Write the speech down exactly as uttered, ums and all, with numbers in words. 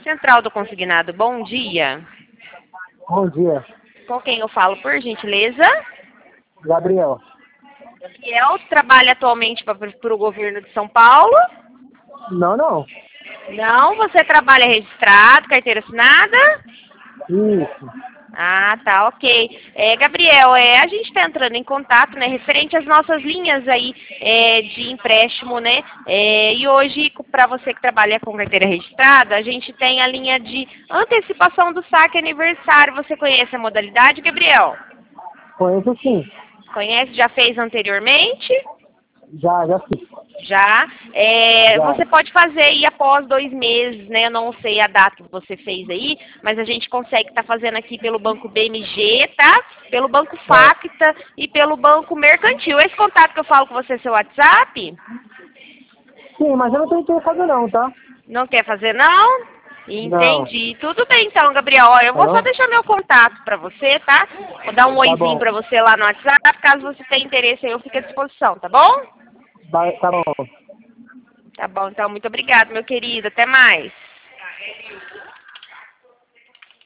Central do Consignado, bom dia. Bom dia. Com quem eu falo, por gentileza? Gabriel. Gabriel trabalha atualmente para o governo de São Paulo? Não, não. Não, você trabalha registrado, carteira assinada? Isso. Ah, tá, ok. É, Gabriel, é, a gente está entrando em contato, né, referente às nossas linhas aí é, de empréstimo, né, é, e hoje, para você que trabalha com carteira registrada, a gente tem a linha de antecipação do saque aniversário. Você conhece a modalidade, Gabriel? Conheço sim. Conhece? Já fez anteriormente? Já, já fiz. Já. É, Já. você pode fazer aí após dois meses, né? Eu não sei a data que você fez aí, mas a gente consegue estar fazendo aqui pelo Banco B M G, tá? Pelo Banco É. Facta e pelo Banco Mercantil. Esse contato que eu falo com você é seu WhatsApp? Sim, mas eu não tenho interessado não, tá? Não quer fazer, não? Não. Entendi. Tudo bem, então, Gabriel. Ó, eu Tá vou só bom? deixar meu contato para você, tá? Vou dar um Tá oizinho bom. para você lá no WhatsApp. Caso você tenha interesse aí, eu fico à disposição, tá bom? Vai, tá bom. Tá bom, então. Muito obrigada, meu querido. Até mais.